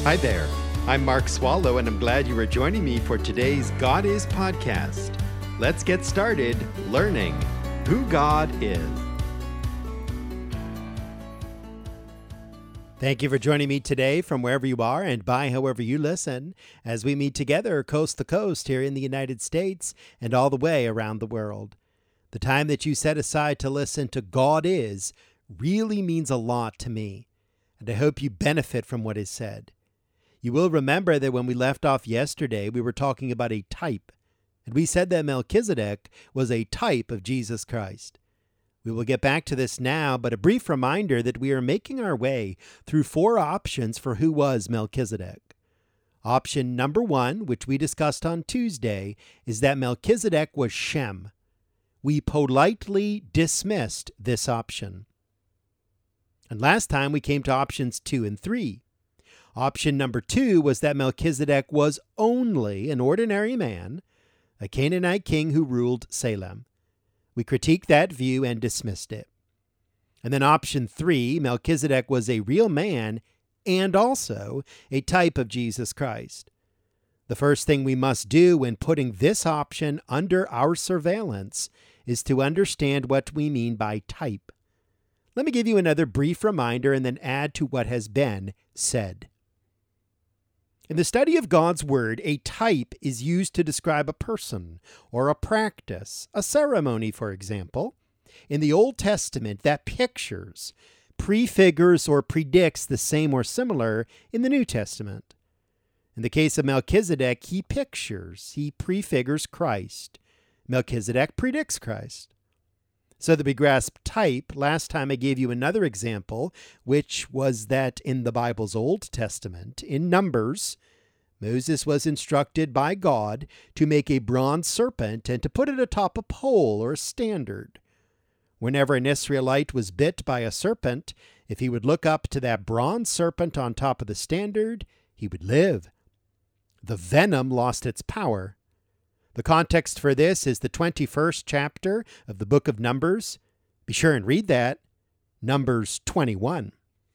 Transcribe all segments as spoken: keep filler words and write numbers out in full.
Hi there. I'm Mark Swallow, and I'm glad you are joining me for today's God Is podcast. Let's get started learning who God is. Thank you for joining me today from wherever you are and by however you listen as we meet together coast to coast here in the United States and all the way around the world. The time that you set aside to listen to God Is really means a lot to me, and I hope you benefit from what is said. You will remember that when we left off yesterday, we were talking about a type, and we said that Melchizedek was a type of Jesus Christ. We will get back to this now, but a brief reminder that we are making our way through four options for who was Melchizedek. Option number one, which we discussed on Tuesday, is that Melchizedek was Shem. We politely dismissed this option. And last time we came to options two and three. Option number two was that Melchizedek was only an ordinary man, a Canaanite king who ruled Salem. We critiqued that view and dismissed it. And then option three, Melchizedek was a real man and also a type of Jesus Christ. The first thing we must do when putting this option under our surveillance is to understand what we mean by type. Let me give you another brief reminder and then add to what has been said. In the study of God's Word, a type is used to describe a person or a practice, a ceremony, for example. In the Old Testament, that pictures, prefigures, or predicts the same or similar in the New Testament. In the case of Melchizedek, he pictures, he prefigures Christ. Melchizedek predicts Christ. So that we grasp type, last time I gave you another example, which was that in the Bible's Old Testament, in Numbers, Moses was instructed by God to make a bronze serpent and to put it atop a pole or a standard. Whenever an Israelite was bit by a serpent, if he would look up to that bronze serpent on top of the standard, he would live. The venom lost its power. The context for this is the twenty-first chapter of the book of Numbers. Be sure and read that. Numbers twenty-one.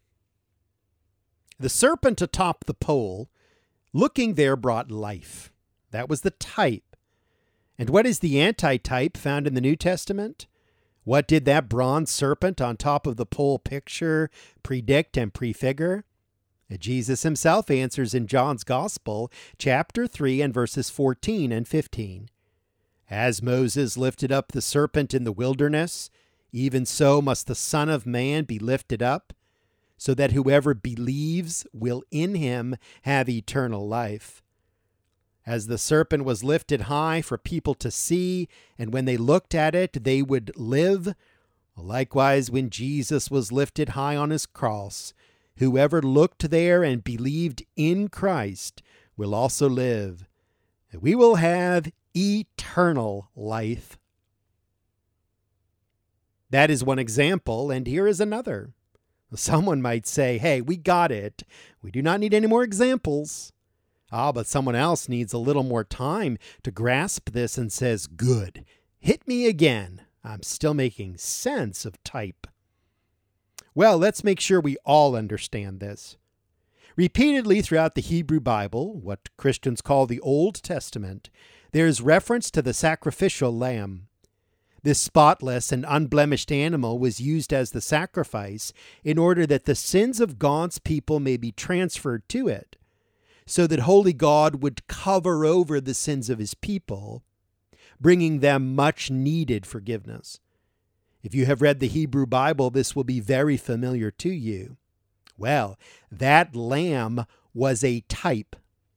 The serpent atop the pole, looking there, brought life. That was the type. And what is the antitype found in the New Testament? What did that bronze serpent on top of the pole picture, predict, and prefigure? Jesus himself answers in John's Gospel, chapter three and verses fourteen and fifteen. As Moses lifted up the serpent in the wilderness, even so must the Son of Man be lifted up, so that whoever believes will in him have eternal life. As the serpent was lifted high for people to see, and when they looked at it, they would live, likewise when Jesus was lifted high on his cross, whoever looked there and believed in Christ will also live. We will have eternal life. That is one example, and here is another. Someone might say, hey, we got it. We do not need any more examples. Ah, but someone else needs a little more time to grasp this and says, good, hit me again. I'm still making sense of type. Well, let's make sure we all understand this. Repeatedly throughout the Hebrew Bible, what Christians call the Old Testament, there is reference to the sacrificial lamb. This spotless and unblemished animal was used as the sacrifice in order that the sins of God's people may be transferred to it, so that holy God would cover over the sins of his people, bringing them much needed forgiveness. If you have read the Hebrew Bible, this will be very familiar to you. Well, that lamb was a type.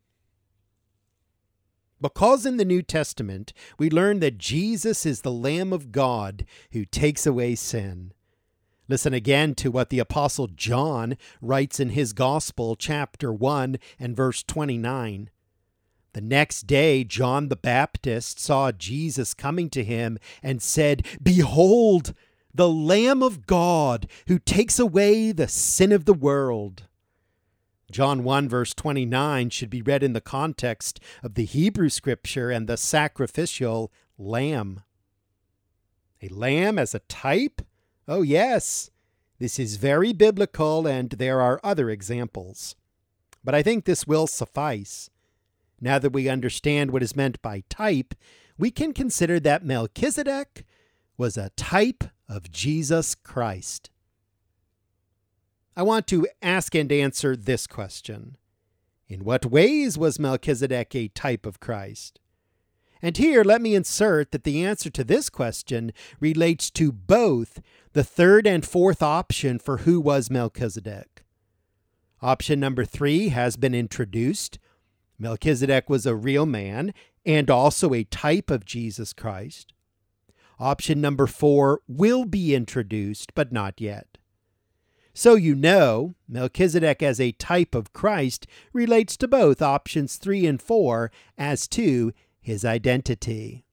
Because in the New Testament, we learn that Jesus is the Lamb of God who takes away sin. Listen again to what the Apostle John writes in his Gospel, chapter one and verse twenty-nine. The next day, John the Baptist saw Jesus coming to him and said, behold, the Lamb of God who takes away the sin of the world. John one verse twenty-nine should be read in the context of the Hebrew scripture and the sacrificial lamb. A lamb as a type? Oh yes, this is very biblical, and there are other examples. But I think this will suffice. Now that we understand what is meant by type, we can consider that Melchizedek was a type of Jesus Christ. I want to ask and answer this question. In what ways was Melchizedek a type of Christ? And here, let me insert that the answer to this question relates to both the third and fourth option for who was Melchizedek. Option number three has been introduced. Melchizedek was a real man and also a type of Jesus Christ. Option number four will be introduced, but not yet. So you know, Melchizedek as a type of Christ relates to both options three and four as to his identity.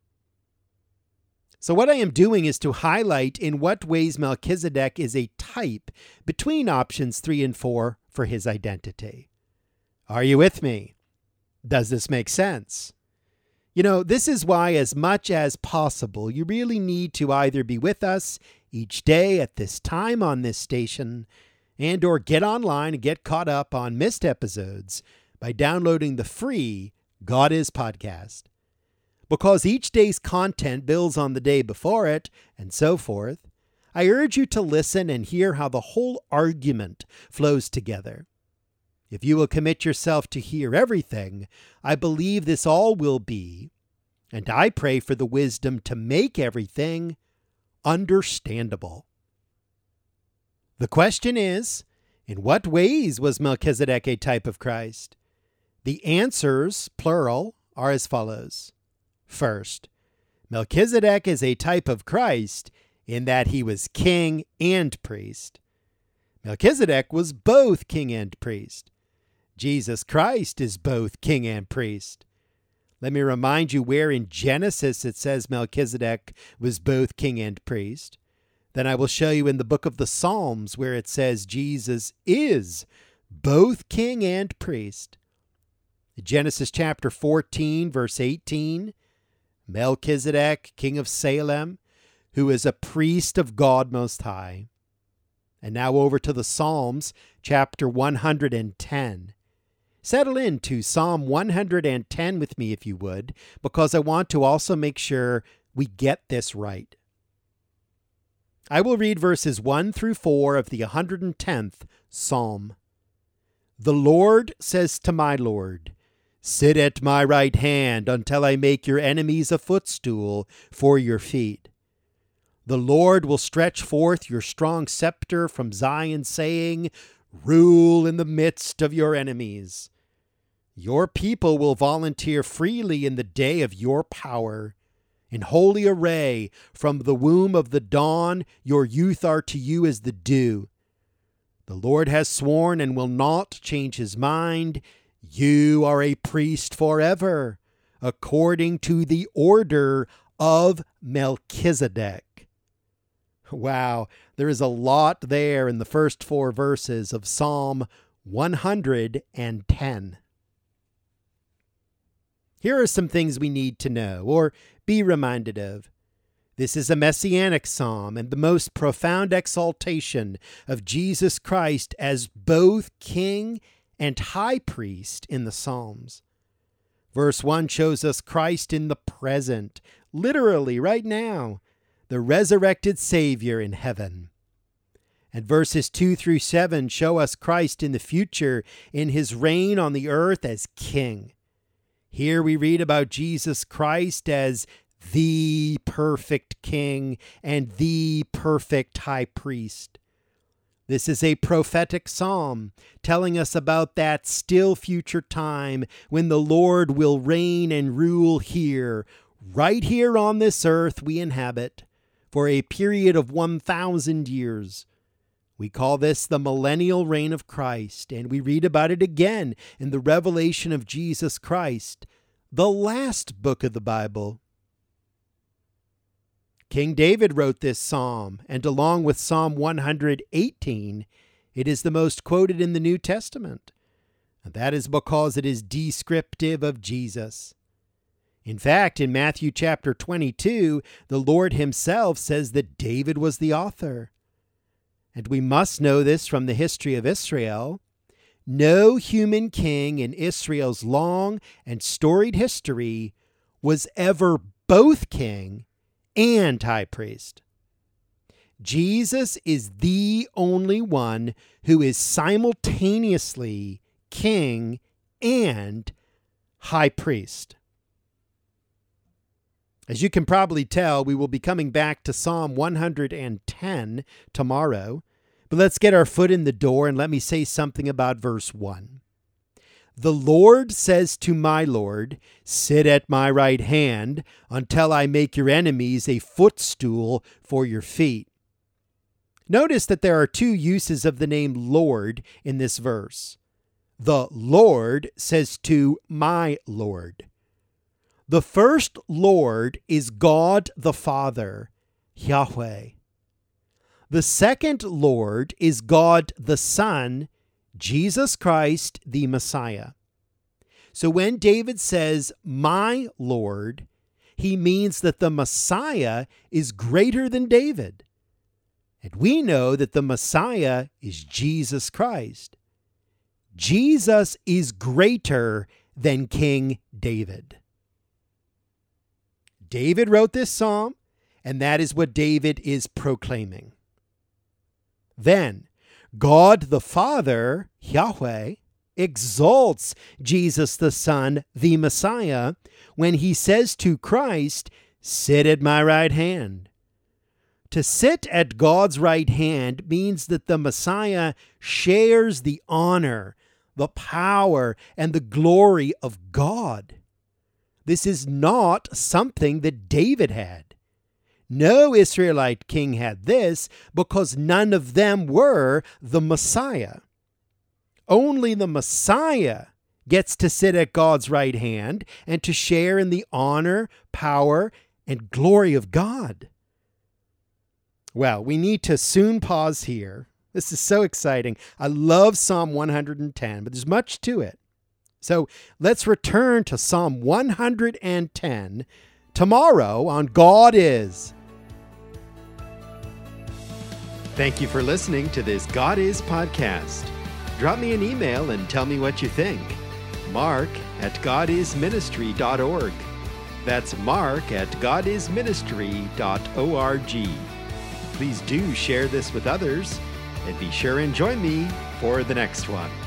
So what I am doing is to highlight in what ways Melchizedek is a type between options three and four for his identity. Are you with me? Does this make sense? You know, this is why, as much as possible, you really need to either be with us each day at this time on this station and or get online and get caught up on missed episodes by downloading the free God Is podcast. Because each day's content builds on the day before it, and so forth, I urge you to listen and hear how the whole argument flows together. If you will commit yourself to hear everything, I believe this all will be, and I pray for the wisdom to make everything understandable. The question is, in what ways was Melchizedek a type of Christ? The answers, plural, are as follows. First, Melchizedek is a type of Christ in that he was king and priest. Melchizedek was both king and priest. Jesus Christ is both king and priest. Let me remind you where in Genesis it says Melchizedek was both king and priest. Then I will show you in the book of the Psalms where it says Jesus is both king and priest. Genesis chapter fourteen, verse eighteen, Melchizedek, king of Salem, who is a priest of God Most High. And now over to the Psalms, chapter one hundred ten. Settle into Psalm one hundred ten with me, if you would, because I want to also make sure we get this right. I will read verses one through four of the one hundred tenth Psalm. The Lord says to my Lord, "Sit at my right hand until I make your enemies a footstool for your feet." The Lord will stretch forth your strong scepter from Zion, saying, "Rule in the midst of your enemies." Your people will volunteer freely in the day of your power. In holy array, from the womb of the dawn, your youth are to you as the dew. The Lord has sworn and will not change his mind. You are a priest forever, according to the order of Melchizedek. Wow, there is a lot there in the first four verses of Psalm one hundred ten. Here are some things we need to know or be reminded of. This is a messianic psalm and the most profound exaltation of Jesus Christ as both king and high priest in the Psalms. Verse one shows us Christ in the present, literally right now, the resurrected Savior in heaven. And verses two through seven show us Christ in the future in his reign on the earth as king. Here we read about Jesus Christ as the perfect king and the perfect high priest. This is a prophetic psalm telling us about that still future time when the Lord will reign and rule here, right here on this earth we inhabit, for a period of one thousand years. We call this the millennial reign of Christ, and we read about it again in the revelation of Jesus Christ, the last book of the Bible. King David wrote this psalm, and along with Psalm one hundred eighteen, it is the most quoted in the New Testament. And that is because it is descriptive of Jesus. In fact, in Matthew chapter twenty-two, the Lord himself says that David was the author. And we must know this from the history of Israel. No human king in Israel's long and storied history was ever both king and high priest. Jesus is the only one who is simultaneously king and high priest. As you can probably tell, we will be coming back to Psalm one hundred ten tomorrow, but let's get our foot in the door and let me say something about verse one. The Lord says to my Lord, sit at my right hand until I make your enemies a footstool for your feet. Notice that there are two uses of the name Lord in this verse. The Lord says to my Lord. The first Lord is God the Father, Yahweh. The second Lord is God the Son, Jesus Christ, the Messiah. So when David says, my Lord, he means that the Messiah is greater than David. And we know that the Messiah is Jesus Christ. Jesus is greater than King David. David wrote this psalm, and that is what David is proclaiming. Then, God the Father, Yahweh, exalts Jesus the Son, the Messiah, when he says to Christ, sit at my right hand. To sit at God's right hand means that the Messiah shares the honor, the power, and the glory of God. This is not something that David had. No Israelite king had this because none of them were the Messiah. Only the Messiah gets to sit at God's right hand and to share in the honor, power, and glory of God. Well, we need to soon pause here. This is so exciting. I love Psalm one hundred ten, but there's much to it. So let's return to Psalm one hundred ten tomorrow on God Is. Thank you for listening to this God Is podcast. Drop me an email and tell me what you think. Mark at god is ministry dot org. That's Mark at god is ministry dot org. Please do share this with others and be sure and join me for the next one.